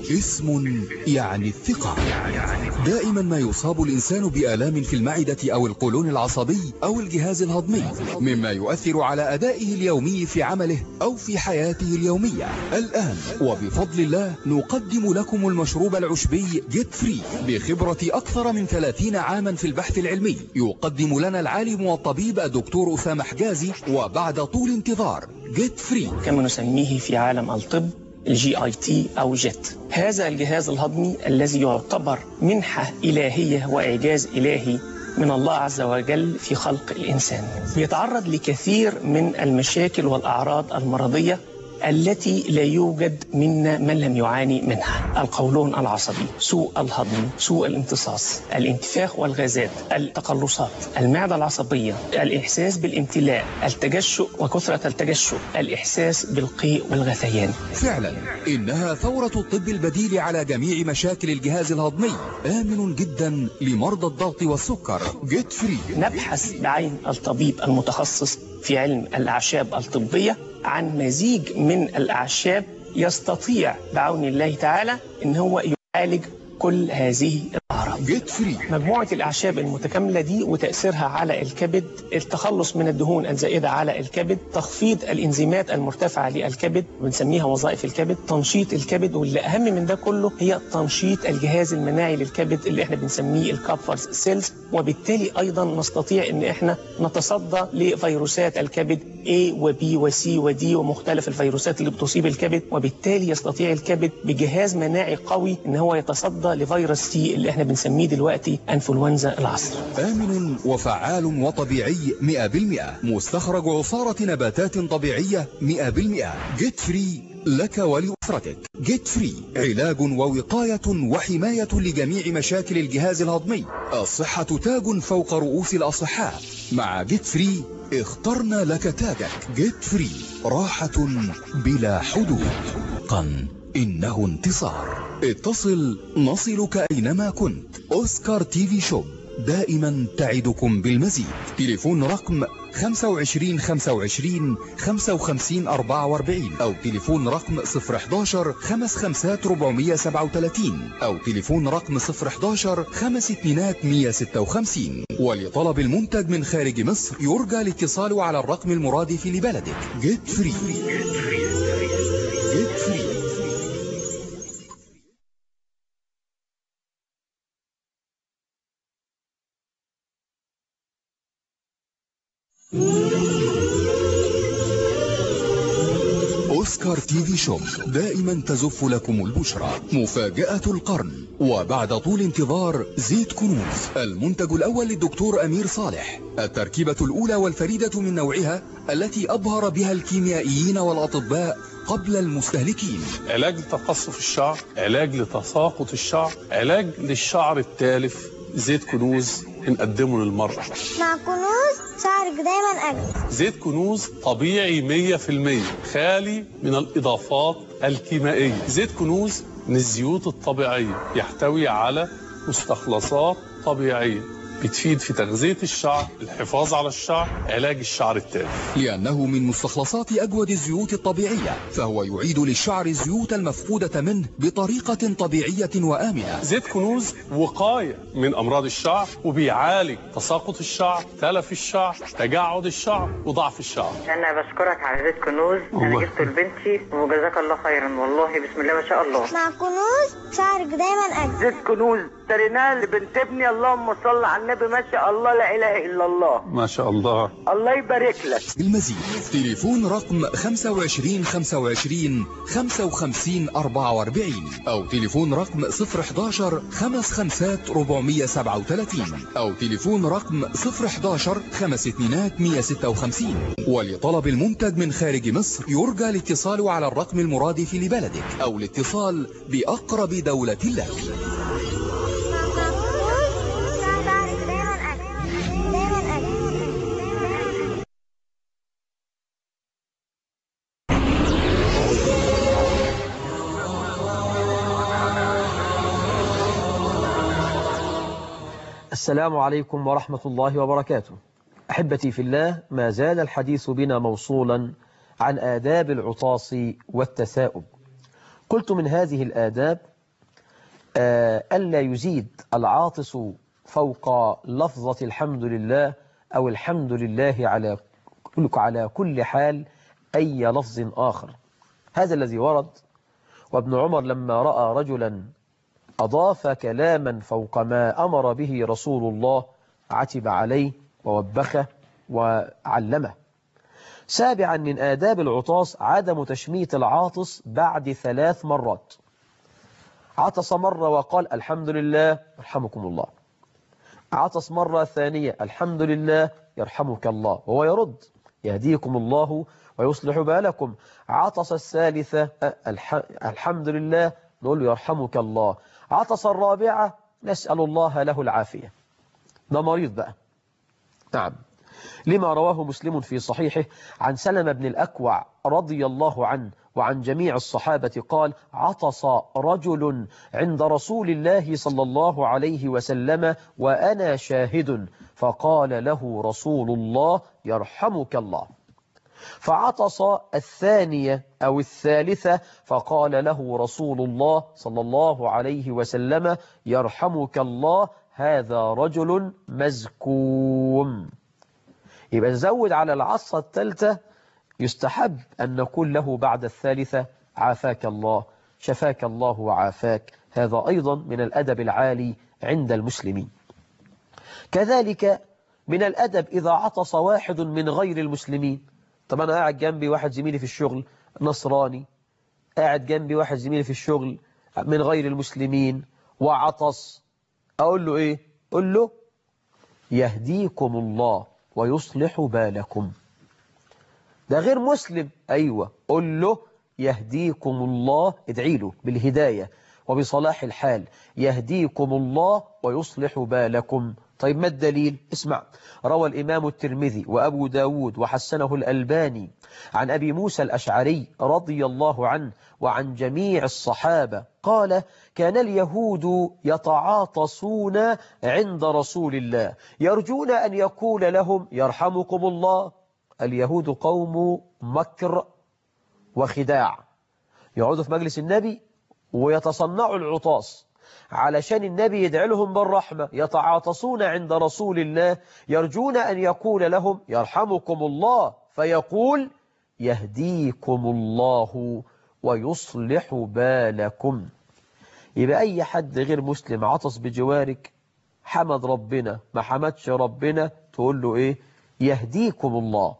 اسم يعني الثقة. دائما ما يصاب الإنسان بآلام في المعدة أو القولون العصبي أو الجهاز الهضمي، مما يؤثر على أدائه اليومي في عمله أو في حياته اليومية. الآن وبفضل الله نقدم لكم المشروب العشبي جيت فري بخبرة أكثر من ثلاثين عاما في البحث العلمي. يقدم لنا العالم والطبيب الدكتور أسامة حجازي، وبعد طول انتظار جيت فري كما نسميه في عالم الطب الجي اي تي أو جيت. هذا الجهاز الهضمي الذي يعتبر منحة إلهية وإعجاز إلهي من الله عز وجل في خلق الإنسان، بيتعرض لكثير من المشاكل والأعراض المرضية التي لا يوجد منا من لم يعاني منها: القولون العصبي، سوء الهضم، سوء الامتصاص، الانتفاخ والغازات، التقلصات، المعدة العصبية، الإحساس بالامتلاء، التجشؤ وكثرة التجشؤ، الإحساس بالقيء والغثيان. فعلا إنها ثورة الطب البديل على جميع مشاكل الجهاز الهضمي، آمن جدا لمرضى الضغط والسكر. جيت فري. نبحث بعين الطبيب المتخصص في علم الأعشاب الطبية عن مزيج من الأعشاب يستطيع بعون الله تعالى إن هو يعالج كل هذه الأعراض. جيت فري. مجموعة الأعشاب المتكاملة دي وتأثيرها على الكبد، التخلص من الدهون الزائدة على الكبد، تخفيض الإنزيمات المرتفعة للكبد بنسميها وظائف الكبد، تنشيط الكبد، واللي أهم من ده كله هي تنشيط الجهاز المناعي للكبد اللي احنا بنسميه الكابفر سيلز، وبالتالي أيضا نستطيع إن احنا نتصدى لفيروسات الكبد A و B و C و D ومختلف الفيروسات اللي بتصيب الكبد، وبالتالي يستطيع الكبد بجهاز مناعي قوي إن هو يتصدى لفيروس سي اللي احنا بنسميه دلوقتي انفلونزا العصر. آمن وفعال وطبيعي مئة بالمئة، مستخرج عصارة نباتات طبيعية مئة بالمئة. جيت فري لك ولأسرتك. جيت فري علاج ووقاية وحماية لجميع مشاكل الجهاز الهضمي. الصحة تاج فوق رؤوس الأصحاء. مع جيت فري اخترنا لك تاجك. جيت فري، راحة بلا حدود. قن إنه انتصار. اتصل نصلك أينما كنت. أوسكار تي في شوب دائما تعدكم بالمزيد. تليفون رقم خمسة وعشرين خمسة وعشرين خمسة وخمسين أربعة وأربعين أو تليفون رقم صفر حداشر خمس خمسات ربعمية سبعة وتلاتين أو تليفون رقم صفر حداشر خمس اتنينات مية ستة وخمسين. ولطلب المنتج من خارج مصر يرجى الاتصال على الرقم المرادف لبلدك. جيت فري. جيت فري. أوسكار تي في شوب دائما تزف لكم البشرى. مفاجأة القرن، وبعد طول انتظار زيت كنوز، المنتج الأول للدكتور أمير صالح، التركيبة الأولى والفريدة من نوعها التي أبهر بها الكيميائيين والأطباء قبل المستهلكين. علاج لتقصف الشعر، علاج لتساقط الشعر، علاج للشعر التالف. زيت كنوز نقدمه للمرأة. مع كنوز شعرك دايما أجمل. زيت كنوز طبيعي مية في المية، خالي من الإضافات الكيميائية. زيت كنوز من الزيوت الطبيعية، يحتوي على مستخلصات طبيعية بتفيد في تغذية الشعر، الحفاظ على الشعر، علاج الشعر التالف. لأنه من مستخلصات أجود الزيوت الطبيعية، فهو يعيد للشعر الزيوت المفقودة منه بطريقة طبيعية وآمنة. زيت كنوز وقاية من أمراض الشعر، وبيعالج تساقط الشعر، تلف الشعر، تجعد الشعر، وضعف الشعر. أنا بشكرك على زيت كنوز، أنا جبته لبنتي وجزاك الله خيرا، والله بسم الله ما شاء الله. مع كنوز شعرك دايما أجمل. زيت كنوز اشتريناه لبنت ابني، اللهم صل على النبي، ما شاء الله، لا اله الا الله، ما شاء الله، الله يبارك لك. بالمزيد تليفون رقم خمسة وعشرين خمسة وعشرين خمسة وخمسين أربعة وأربعين أو تليفون رقم صفر حداشر خمس خمسات أربعمية سبعة وثلاثين أو تليفون رقم صفر حداشر خمس اتنينات مية ستة وخمسين. ولطلب المنتج من خارج مصر يرجى الاتصال على الرقم المرادف لبلدك أو الاتصال بأقرب دولة لك. السلام عليكم ورحمة الله وبركاته. أحبتي في الله، ما زال الحديث بنا موصولا عن آداب العطاس والتثاؤب. قلت من هذه الآداب آه ألا يزيد العاطس فوق لفظة الحمد لله أو الحمد لله على على كل حال أي لفظ آخر. هذا الذي ورد. وابن عمر لما رأى رجلا أضاف كلاما فوق ما أمر به رسول الله عتب عليه ووبخه وعلمه. سابعا من آداب العطاس عدم تشميت العاطس بعد ثلاث مرات. عطس مرة وقال الحمد لله يرحمكم الله، عطس مرة ثانية الحمد لله يرحمك الله، وهو يرد يهديكم الله ويصلح بالكم. عطس الثالثة الحمد لله، نقول له يرحمك الله. عطس الرابعة نسأل الله له العافية. ده مريض بقى. نعم، لما رواه مسلم في صحيحه عن سلمة بن الأكوع رضي الله عنه وعن جميع الصحابة قال: عطس رجل عند رسول الله صلى الله عليه وسلم وأنا شاهد، فقال له رسول الله يرحمك الله. فعطس الثانية أو الثالثة فقال له رسول الله صلى الله عليه وسلم يرحمك الله، هذا رجل مزكوم. يبقى نزود على العطسة الثالثة، يستحب أن نقول له بعد الثالثة عافاك الله، شفاك الله وعافاك. هذا أيضا من الأدب العالي عند المسلمين. كذلك من الأدب إذا عطس واحد من غير المسلمين. طب أنا قاعد جنبي واحد زميلي في الشغل نصراني، قاعد جنبي واحد زميلي في الشغل من غير المسلمين وعطس، أقول له إيه؟ قل له يهديكم الله ويصلح بالكم. ده غير مسلم، أيوة، قل له يهديكم الله، ادعي له بالهداية وبصلاح الحال، يهديكم الله ويصلح بالكم. طيب ما الدليل؟ اسمع. روى الإمام الترمذي وأبو داود وحسنه الألباني عن أبي موسى الأشعري رضي الله عنه وعن جميع الصحابة قال: كان اليهود يتعاطسون عند رسول الله يرجون أن يقول لهم يرحمكم الله. اليهود قوم مكر وخداع، يقعدوا في مجلس النبي ويتصنعوا العطاس علشان النبي يدعي لهم بالرحمة. يتعاطسون عند رسول الله يرجون أن يقول لهم يرحمكم الله، فيقول يهديكم الله ويصلح بالكم. يبقى أي حد غير مسلم عطس بجوارك، حمد ربنا ما حمدش ربنا، تقول له إيه؟ يهديكم الله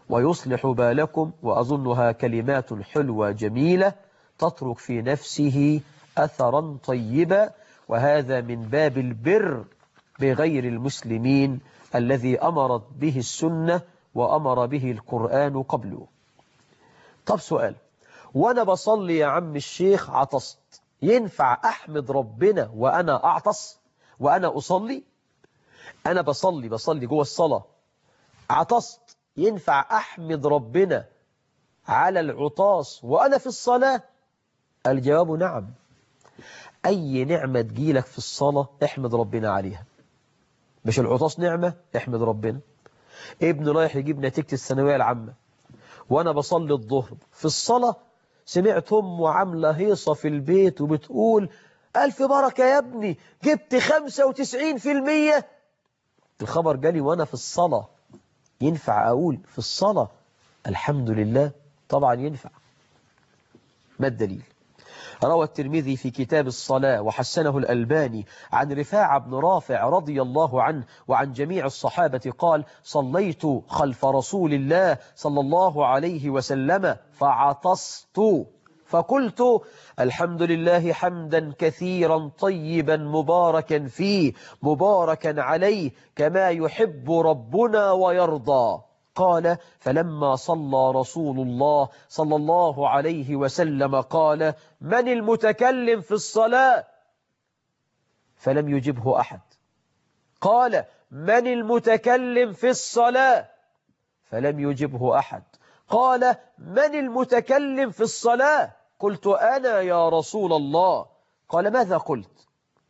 ويصلح بالكم، وأظنها كلمات حلوة جميلة تترك في نفسه أثرا طيبا، وهذا من باب البر بغير المسلمين الذي أمرت به السنة وأمر به القرآن قبله. طب سؤال، وأنا بصلي يا عم الشيخ عطست، ينفع أحمد ربنا وأنا أعطس وأنا أصلي؟ أنا بصلي بصلي جوه الصلاة عطست، ينفع أحمد ربنا على العطاس وأنا في الصلاة؟ الجواب نعم. أي نعمة تجيلك في الصلاة احمد ربنا عليها. مش العطاس نعمة؟ احمد ربنا. ابن رايح يجيب نتيجة الثانوية العامة وأنا بصلي الظهر في الصلاة، سمعت أمه عاملة هيصة في البيت وبتقول ألف بركة يا ابني جبت خمسة وتسعين في المية. الخبر جالي وأنا في الصلاة، ينفع أقول في الصلاة الحمد لله؟ طبعا ينفع. ما الدليل؟ روى الترمذي في كتاب الصلاة وحسنه الألباني عن رفاعة بن رافع رضي الله عنه وعن جميع الصحابة قال: صليت خلف رسول الله صلى الله عليه وسلم فعطست فقلت الحمد لله حمدا كثيرا طيبا مباركا فيه مباركا عليه كما يحب ربنا ويرضى. قال: فلما صلى رسول الله صلى الله عليه وسلم قال: من المتكلم في الصلاة؟ فلم يجبه أحد. قال: من المتكلم في الصلاة؟ فلم يجبه أحد. قال: من المتكلم في الصلاة؟ قلت: أنا يا رسول الله. قال: ماذا قلت؟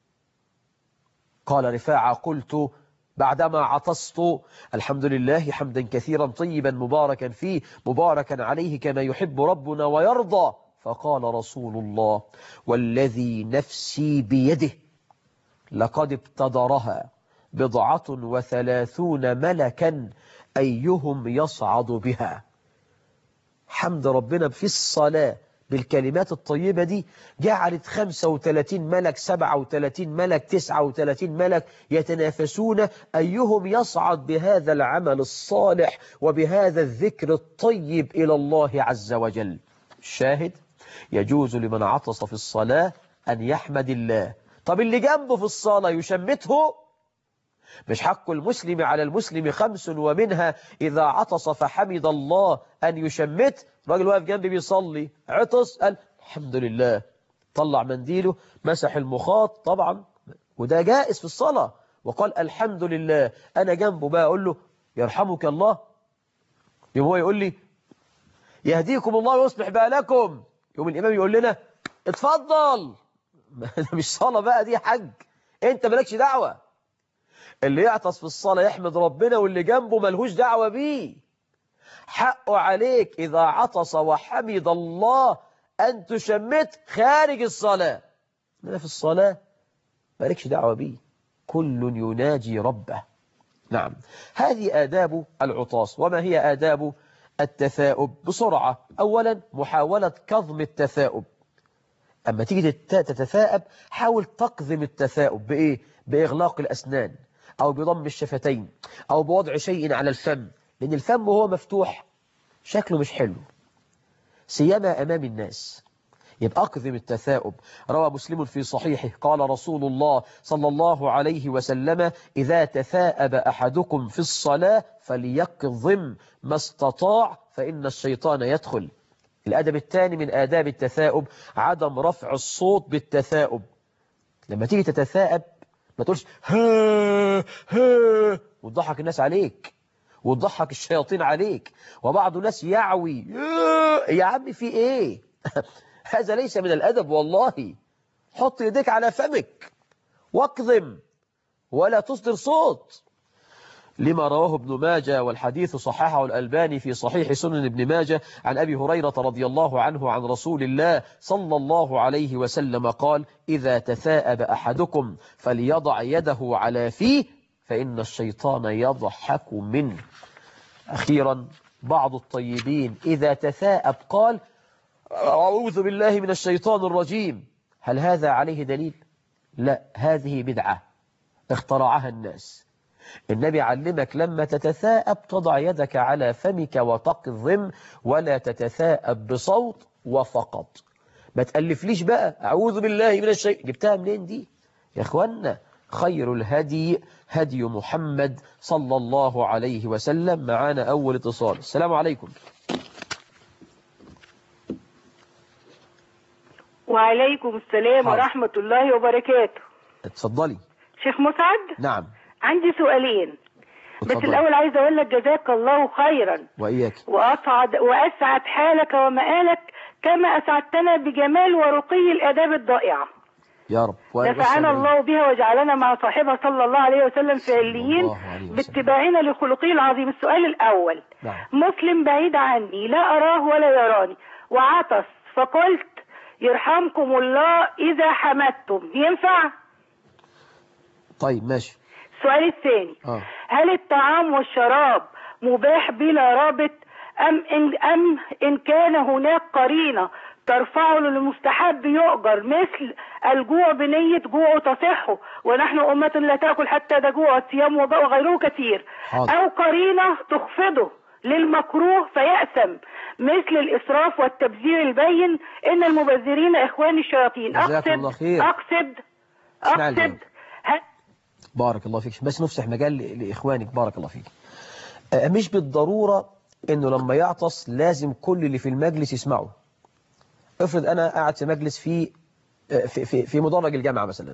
قال رفاعة: قلت بعدما عطست الحمد لله حمدا كثيرا طيبا مباركا فيه مباركا عليه كما يحب ربنا ويرضى. فقال رسول الله: والذي نفسي بيده لقد ابتدرها بضعة وثلاثون ملكا أيهم يصعد بها. حمد ربنا في الصلاة بالكلمات الطيبة دي جعلت خمسة وثلاثين ملك سبعة وثلاثين ملك تسعة وثلاثين ملك يتنافسون أيهم يصعد بهذا العمل الصالح وبهذا الذكر الطيب إلى الله عز وجل. الشاهد: يجوز لمن عطس في الصلاة أن يحمد الله. طب اللي جنبه في الصلاة يشمته؟ مش حق المسلم على المسلم خمس ومنها إذا عطس فحمد الله أن يشمت. راجل واقف جنبي بيصلي عطس قال الحمد لله، طلع منديله مسح المخاط طبعا وده جائز في الصلاة وقال الحمد لله. أنا جنبه بقى أقول له يرحمك الله، يوم هو يقول لي يهديكم الله ويصلح بالكم، يوم الإمام يقول لنا اتفضل. مش صلاة بقى دي حج، انت مالكش دعوة. اللي يعطس في الصلاة يحمد ربنا واللي جنبه ملهوش دعوة بيه. حقه عليك إذا عطس وحمد الله أن تشمت خارج الصلاة، إنما في الصلاة مالكش دعوة بيه، كل يناجي ربه. نعم، هذه آداب العطاس. وما هي آداب التثاؤب؟ بسرعة. أولا محاولة كظم التثاؤب. أما تيجي تتثاءب حاول تقظم التثاؤب بإيه؟ بإغلاق الأسنان أو بضم الشفتين أو بوضع شيء على الفم، لأن الفم وهو مفتوح شكله مش حلو سيما أمام الناس، يبقى أقظم التثاؤب. روى مسلم في صحيحه قال رسول الله صلى الله عليه وسلم: إذا تثاءب أحدكم في الصلاة فليقظم ما استطاع فإن الشيطان يدخل. الأدب الثاني من آداب التثاؤب عدم رفع الصوت بالتثاؤب. لما تيجي تتثاءب ما تقولش ها ها وتضحك الناس عليك وتضحك الشياطين عليك، وبعض الناس يعوي يا عم في ايه؟ هذا ليس من الأدب والله. حط يديك على فمك واقظم ولا تصدر صوت، لما رواه ابن ماجه والحديث صححه الألباني في صحيح سنن ابن ماجه عن أبي هريرة رضي الله عنه عن رسول الله صلى الله عليه وسلم قال: إذا تثاءب أحدكم فليضع يده على فيه فإن الشيطان يضحك منه. أخيرا بعض الطيبين إذا تثاءب قال أعوذ بالله من الشيطان الرجيم. هل هذا عليه دليل؟ لا، هذه بدعة اخترعها الناس. النبي علمك لما تتثاءب تضع يدك على فمك وتقضم ولا تتثاءب بصوت وفقط. ما تألفليش بقى أعوذ بالله من الشيء، جبتها منين دي يا إخوانا؟ خير الهدي هدي محمد صلى الله عليه وسلم. معانا أول اتصال. السلام عليكم. وعليكم السلام حاضر. ورحمة الله وبركاته. اتفضلي. شيخ مسعد، نعم. عندي سؤالين. اتفضلي. بس الأول عايزة أقول لك جزاك الله خيرا وإياك. وأسعد وأسعد حالك ومآلك كما أسعدتنا بجمال ورقي الآداب الضائعة. يا رب. نفعنا الله بها وجعلنا مع صاحبها صلى الله عليه وسلم فعليين باتباعنا لخلقه العظيم. السؤال الأول. نعم. مسلم بعيد عني لا أراه ولا يراني وعطس فقلت يرحمكم الله إذا حمدتم، ينفع؟ طيب ماشي. السؤال الثاني. آه. هل الطعام والشراب مباح بلا رابط أم إن, أم إن كان هناك قرينة ترفعه للمستحب يؤجر، مثل الجوع بنية جوع تصحه ونحن أمة لا تأكل حتى تجوع، الصيام وغيره كثير. حاضر. أو قرينة تخفضه للمكروه فيأثم، مثل الإسراف والتبذير البين، إن المبذرين إخوان الشياطين. جزاكم الله خير. أقصد أقصد ه... بارك الله فيك. بس نفسح مجال لإخوانك. بارك الله فيك. مش بالضرورة إنه لما يعطس لازم كل اللي في المجلس يسمعه. افرض أنا قاعد في مجلس في في في, في مدرج الجامعة مثلا،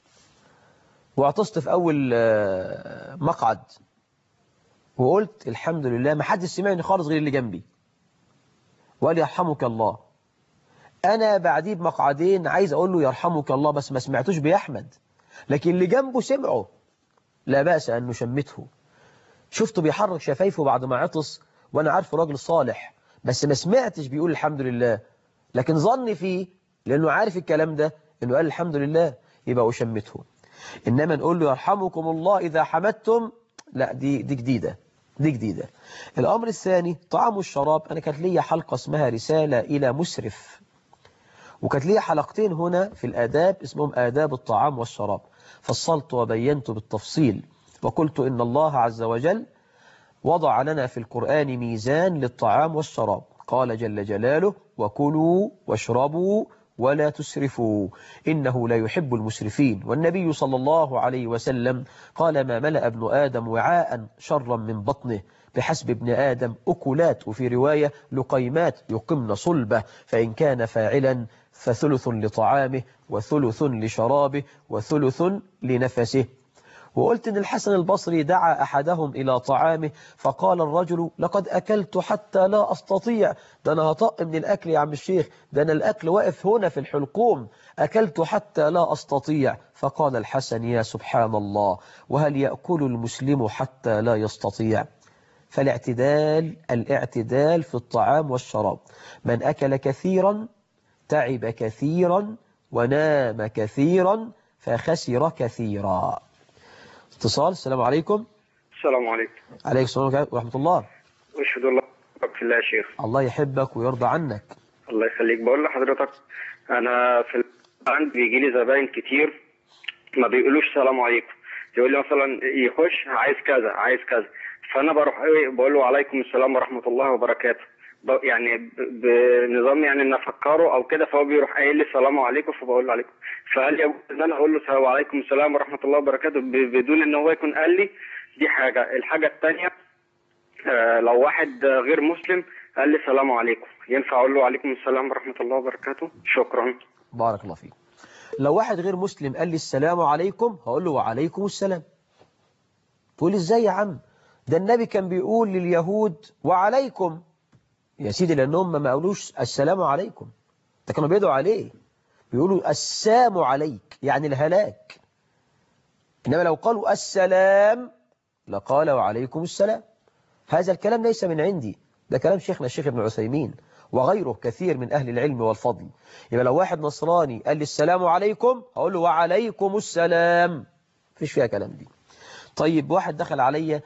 وعطست في أول مقعد وقلت الحمد لله، ما حدش سمعني خالص غير اللي جنبي وقال يرحمك الله. أنا بعديه بمقعدين عايز أقول له يرحمك الله بس ما سمعتوش بيحمد، لكن اللي جنبه سمعه، لا بأس أن نشمته. شفته بيحرك شفايفه بعد ما عطس وأنا عارفه راجل صالح، بس ما سمعتش بيقول الحمد لله، لكن ظني فيه لأنه عارف الكلام ده إنه قال الحمد لله، يبقى أشمته. إنما نقول له يرحمكم الله إذا حمدتم، لا، دي دي جديدة دي جديدة. الأمر الثاني طعام والشراب. أنا كانت لي حلقة اسمها رسالة إلى مسرف، وكانت لي حلقتين هنا في الآداب اسمهم آداب الطعام والشراب، فصلت وبينت بالتفصيل وقلت إن الله عز وجل وضع لنا في القرآن ميزان للطعام والشراب. قال جل جلاله وكلوا واشربوا ولا تسرفوا إنه لا يحب المسرفين. والنبي صلى الله عليه وسلم قال ما ملأ ابن آدم وعاء شرا من بطنه، بحسب ابن آدم أكلات، وفي رواية لقيمات يقمن صلبه، فإن كان فاعلا فثلث لطعامه وثلث لشرابه وثلث لنفسه. وقلت إن الحسن البصري دعا أحدهم إلى طعامه فقال الرجل لقد أكلت حتى لا أستطيع، ده أنا هطق من الأكل يا عم الشيخ، ده أنا الأكل واقف هنا في الحلقوم، أكلت حتى لا أستطيع. فقال الحسن يا سبحان الله، وهل يأكل المسلم حتى لا يستطيع؟ فالاعتدال الاعتدال في الطعام والشراب. من أكل كثيرا تعب كثيرا ونام كثيرا فخسر كثيرا. اتصال. السلام عليكم. السلام عليكم. عليكم السلام ورحمة الله. أشهد الله في الله يا شيخ. الله يحبك ويرضى عنك. الله يخليك. بقول لحضرتك أنا في عندي بيجي لي زباين كتير ما بيقولوش السلام عليكم، يقول لي مثلا يخش عايز كذا عايز كذا، فأنا بروح إيه بقول له عليكم السلام ورحمة الله وبركاته، يعني بنظام يعني ان افكره او كده، فهو بيروح قايل لي السلام عليكم، فبقول له عليكم، فقال لي ان انا اقول له وعليكم السلام ورحمه الله وبركاته بدون ان هو يكون قال لي. دي حاجه. الحاجه الثانيه آه لو واحد غير مسلم قال لي السلام عليكم، ينفع اقول له عليكم السلام ورحمه الله وبركاته؟ شكرا. بارك الله فيك. لو واحد غير مسلم قال لي السلام عليكم هقول له وعليكم السلام. تقول ازاي يا عم؟ ده النبي كان بيقول لليهود وعليكم يا سيدي، لأنهم ما قالوش السلام عليكم، ده كانوا بيدعوا عليه، بيقولوا السام عليك يعني الهلاك. إنما لو قالوا السلام لقال وعليكم السلام. هذا الكلام ليس من عندي، ده كلام شيخنا الشيخ ابن عثيمين وغيره كثير من أهل العلم والفضل. يبقى لو واحد نصراني قال لي السلام عليكم هقول له وعليكم السلام، مفيش فيها كلام دي. طيب واحد دخل عليا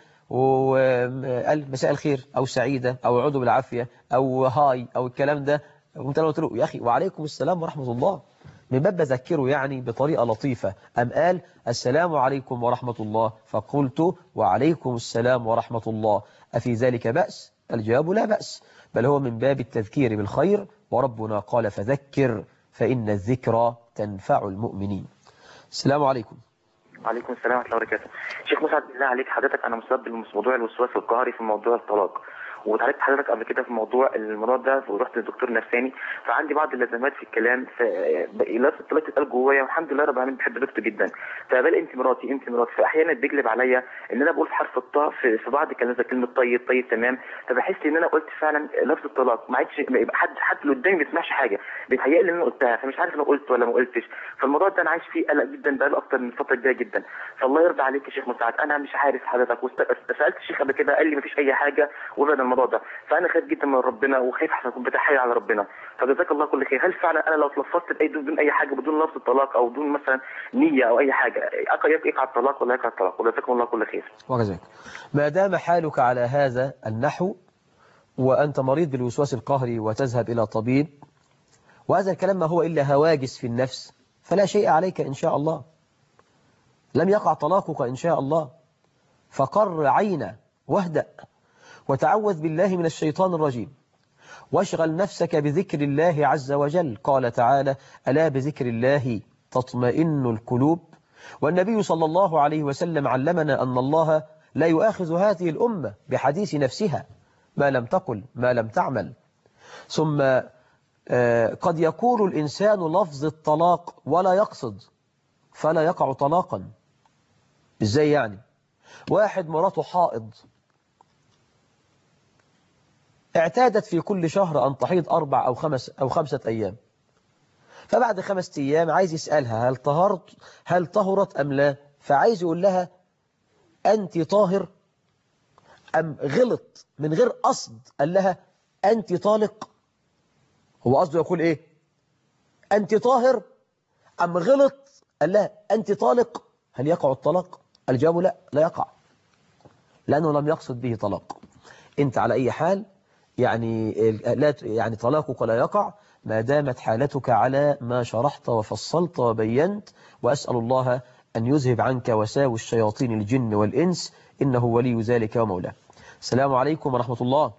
وقال مساء الخير أو سعيدة أو عودوا بالعافية أو هاي أو الكلام ده، قمت أنا قلت له يا أخي وعليكم السلام ورحمة الله، من باب بذكره يعني بطريقة لطيفة، أم قال السلام عليكم ورحمة الله فقلت وعليكم السلام ورحمة الله، أفي ذلك بأس؟ الجواب لا بأس، بل هو من باب التذكير بالخير، وربنا قال فذكر فإن الذكرى تنفع المؤمنين. السلام عليكم. وعليكم السلام ورحمة الله وبركاته. شيخ مسعد بالله عليك حضرتك، أنا مصاب بموضوع الوسواس القهري في موضوع الطلاق، وتعالجت حضرتك قبل كده في موضوع الموضوع ده ورحت لدكتور نفساني، فعندي بعض اللازمات في الكلام، فلازم الطلاق تتقال جوايا، والحمد لله رب العالمين بحب زوجتي جدا، فبال انت مراتي انت مراتي، فاحيانا بيجلب عليا ان انا بقول في حرف الطاء في, في بعض الكلمات زي كلمه طيب طيب تمام، فبحس ان انا قلت فعلا لفظ الطلاق، ما عادش حد حد اللي قدامي ما بيسمعش حاجه، بيتهيأ لي ان انا قلتها، فمش عارف انا قلت ولا ما قلتش، فالموضوع ده انا عايش فيه قلق جدا بقاله اكتر من فتره كبيره جدا، فالله يرضى عليك يا شيخ مسعد، انا مش عارف حضرتك، وسالت الشيخ قبل كده قال لي ما فيش اي حاجه وابعد الموضوع ده، فانا خايف جدا من ربنا وخايف احسن اكون بتحايل على ربنا، فجزاك الله كل خير. هل فعلا انا لو اتلفظت باي بدون اي حاجه، بدون لفظ الطلاق او بدون مثلا نيه او اي حاجه، يقع الطلاق ولا يقع الطلاق؟ وجزاكم الله كل خير. وجزاك. ما دام حالك على هذا النحو وانت مريض بالوسواس القهري وتذهب الى طبيب، وهذا الكلام ما هو الا هواجس في النفس، فلا شيء عليك ان شاء الله، لم يقع طلاقك ان شاء الله، فقر عين واهدأ وتعوذ بالله من الشيطان الرجيم، واشغل نفسك بذكر الله عز وجل. قال تعالى ألا بذكر الله تطمئن القلوب. والنبي صلى الله عليه وسلم علمنا أن الله لا يؤاخذ هذه الأمة بحديث نفسها ما لم تقل ما لم تعمل. ثم قد يقول الإنسان لفظ الطلاق ولا يقصد فلا يقع طلاقا. إزاي يعني؟ واحد مراته حائض، اعتادت في كل شهر أن تحيض أربع أو خمس أو خمسة أيام، فبعد خمسة أيام عايز يسألها هل طهرت هل طهرت أم لا، فعايز يقول لها أنت طاهر أم غلط من غير قصد قال لها أنت طالق. هو قصده يقول إيه؟ أنت طاهر أم غلط قال لها أنت طالق. هل يقع الطلاق؟ الجواب لا، لا يقع، لأنه لم يقصد به طلاق. أنت على أي حال يعني لا يعني طلاقك لا يقع ما دامت حالتك على ما شرحت وفصلت وبينت. وأسأل الله أن يذهب عنك وساوس الشياطين الجن والإنس، إنه ولي ذلك ومولاه. السلام عليكم ورحمة الله.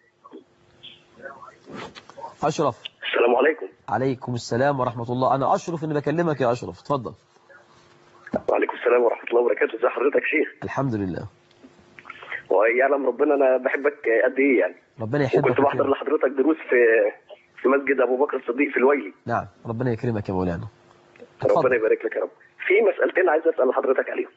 أشرف. السلام عليكم. عليكم السلام ورحمة الله. أنا أشرف إني بكلمك يا أشرف، اتفضل. وعليكم السلام ورحمة الله وبركاته. ازي حضرتك شيخ؟ الحمد لله. ويعلم ربنا أنا بحبك قد إيه يعني. ربنا يحبك. وكنت بحضر لحضرتك دروس في في مسجد أبو بكر الصديق في الويلي. نعم، ربنا يكرمك يا مولانا. ربنا يبارك لك يا رب. في مسألتين عايز أسأل حضرتك عليهم.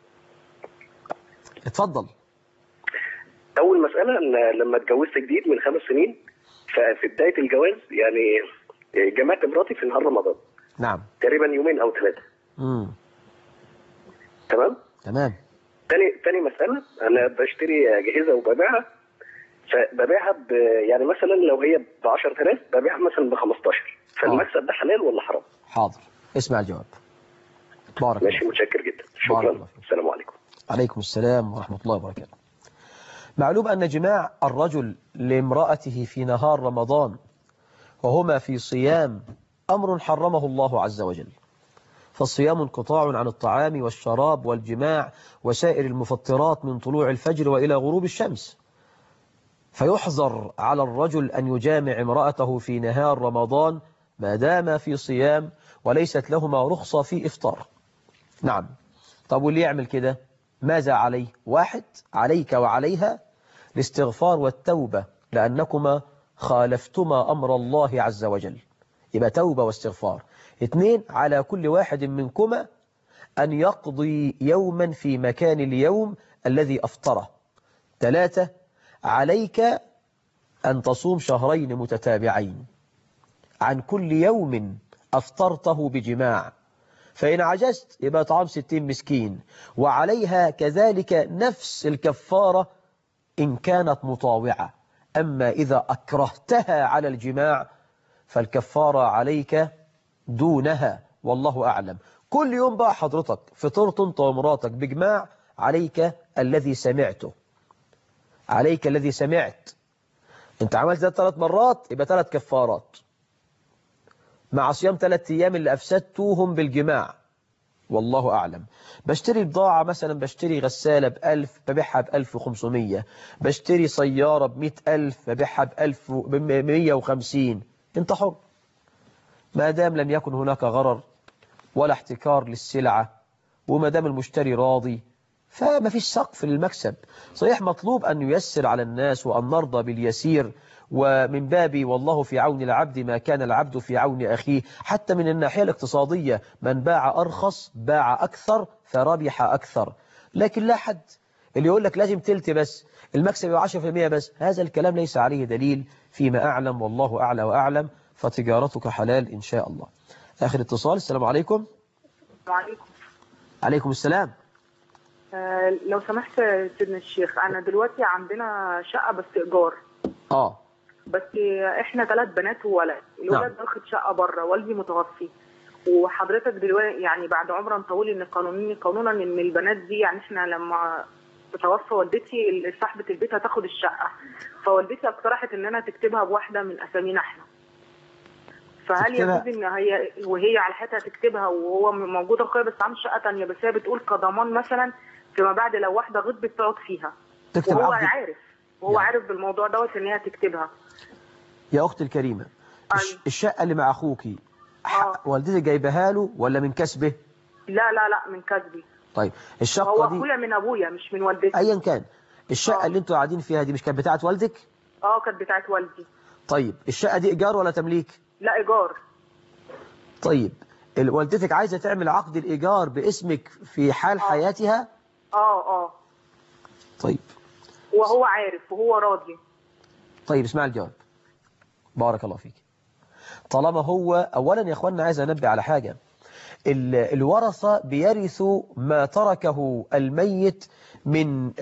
اتفضل. أول مسألة أن لما اتجوزت جديد من خمس سنين، ففي بداية الجواز يعني جمعت مراتي في نهار رمضان. نعم. تقريبا يومين أو ثلاثة. امم تمام؟ تمام. تاني تاني مسألة، أنا بشتري أجهزة وببيعها، فببيعها ب يعني مثلا لو هي ب عشرة آلاف ببيعها مثلا ب خمستاشر، فالمكسب ده حلال ولا حرام؟ حاضر، اسمع الجواب. بارك ماشي، متشكر جدا، شكرا. السلام عليكم. عليكم السلام ورحمة الله وبركاته. معلوم أن جماع الرجل لامرأته في نهار رمضان وهما في صيام أمر حرمه الله عز وجل، فالصيام انقطاع عن الطعام والشراب والجماع وسائر المفطرات من طلوع الفجر وإلى غروب الشمس، فيحظر على الرجل أن يجامع امرأته في نهار رمضان ما دام في صيام وليست لهما رخصة في إفطار. نعم. طب واللي يعمل كده ماذا عليه؟ واحد، عليك وعليها الاستغفار والتوبة لأنكما خالفتما أمر الله عز وجل، يبقى توبة واستغفار. اثنين، على كل واحد منكما أن يقضي يوما في مكان اليوم الذي أفطره. ثلاثة، عليك أن تصوم شهرين متتابعين عن كل يوم أفطرته بجماع، فإن عجزت يبقى طعام ستين مسكين، وعليها كذلك نفس الكفارة إن كانت مطاوعة. أما إذا أكرهتها على الجماع فالكفارة عليك دونها، والله أعلم. كل يوم بقى حضرتك فطرت انت ومراتك بجماع، عليك الذي سمعته، عليك الذي سمعت. انت عملت ثلاث مرات يبقى ثلاث كفارات. مع صيام ثلاث أيام اللي أفسدتوهم بالجماع، والله أعلم. بشتري بضاعة مثلا، بشتري غسالة بألف ببيعها بألف وخمسمية، بشتري سيارة بمئة ألف ببيعها بألف بمية وخمسين، انت حر ما دام لم يكن هناك غرر ولا احتكار للسلعة، وما دام المشتري راضي فما فيش سقف للمكسب. صحيح مطلوب أن ييسر على الناس وأن نرضى باليسير، ومن باب والله في عون العبد ما كان العبد في عون أخيه. حتى من الناحية الاقتصادية من باع أرخص باع أكثر فربح أكثر. لكن لا حد اللي يقول لك لازم تلت بس المكسب يبقى عشرة بالمئة بس، هذا الكلام ليس عليه دليل فيما أعلم، والله أعلى وأعلم، فتجارتك حلال إن شاء الله. آخر اتصال. السلام عليكم. وعليكم. عليكم السلام. آه لو سمحت سيدنا الشيخ، أنا دلوقتي عندنا شقة بس إيجار. آه بس إحنا ثلاث بنات وولد، الولد نعم. واخد شقة بره، والدي متوفي، وحضرتك دلوقتي يعني بعد عمر طويل إن قانونيا قانونا إن البنات دي يعني إحنا لما تتوفى والدتي صاحبة البيت هتاخد الشقة، فوالدتي اقترحت إن أنا تكتبها بواحدة من أسامينا إحنا. فهل يجوز ان هي وهي على حياتها تكتبها وهو موجود اخويا بس عامل شقه ثانيه، بس هي بتقول كضمان مثلا فيما بعد لو واحده غضبت تقعد فيها، تكتب وهو عقد. عارف وهو يعني. عارف بالموضوع دوت ان هي تكتبها. يا اختي الكريمه، أيوة. الشقه اللي مع اخوكي آه. والدتك جايبها له ولا من كسبه؟ لا لا لا من كسبي. طيب الشقه هو دي هو اخويا من ابويا مش من والدتي. ايا كان الشقه آه. اللي انتوا قاعدين فيها دي مش كانت بتاعت والدك؟ اه كانت بتاعت والدي. طيب الشقه دي ايجار ولا تمليك؟ لا ايجار. طيب والدتك عايزة تعمل عقد الإيجار باسمك في حال آه. حياتها؟ اه اه طيب وهو عارف وهو راضي. طيب اسمع الجواب. بارك الله فيك. طالما هو أولا يا أخوانا عايز أنبه على حاجة، الورثة بيرثوا ما تركه الميت من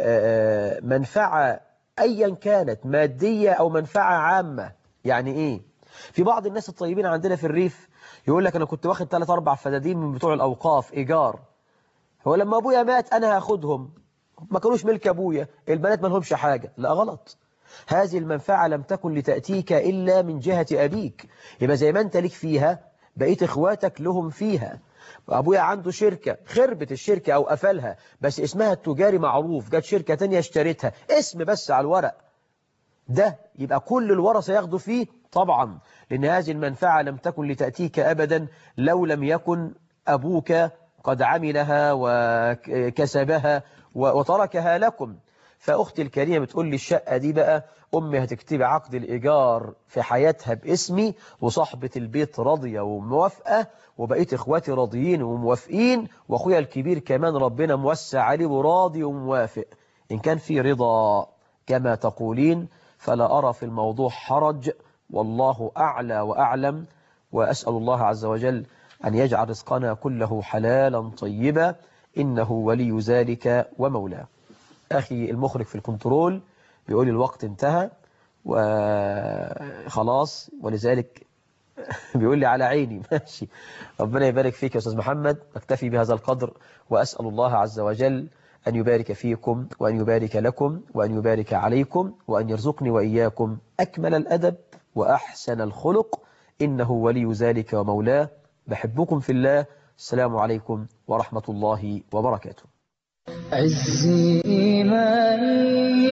منفعة أيا كانت مادية أو منفعة عامة. يعني إيه؟ في بعض الناس الطيبين عندنا في الريف يقول لك أنا كنت واخد ثلاث أربع فدادين من بتوع الأوقاف إيجار، هو لما أبويا مات أنا هاخدهم، ما كانوش ملك أبويا، البنات ما لهمش حاجة. لا غلط، هذه المنفعة لم تكن لتأتيك إلا من جهة أبيك، يبقى زي ما أنت لك فيها بقيت إخواتك لهم فيها. أبويا عنده شركة خربت الشركة أو قفلها بس اسمها التجاري معروف، جت شركة تانية اشترتها اسم بس على الورق، ده يبقى كل الورثة ياخدوا فيه طبعا، لأن هذه المنفعة لم تكن لتأتيك أبدا لو لم يكن أبوك قد عملها وكسبها وتركها لكم. فأختي الكريمة بتقول لي الشقة دي بقى أمي هتكتب عقد الإيجار في حياتها باسمي وصاحبة البيت راضية وموافقة وبقيت إخواتي راضيين وموافقين وأخويا الكبير كمان ربنا موسع عليه وراضي وموافق. إن كان في رضا كما تقولين فلا أرى في الموضوع حرج، والله أعلى وأعلم، وأسأل الله عز وجل أن يجعل رزقنا كله حلالا طيبا إنه ولي ذلك ومولاه. أخي المخرج في الكنترول بيقول الوقت انتهى وخلاص، ولذلك بيقول لي على عيني ماشي. ربنا يبارك فيك يا أستاذ محمد، أكتفي بهذا القدر وأسأل الله عز وجل أن يبارك فيكم وأن يبارك لكم وأن يبارك عليكم وأن يرزقني وإياكم أكمل الأدب وأحسن الخلق إنه ولي ذلك ومولاه. بحبكم في الله. السلام عليكم ورحمة الله وبركاته. عزي إيماني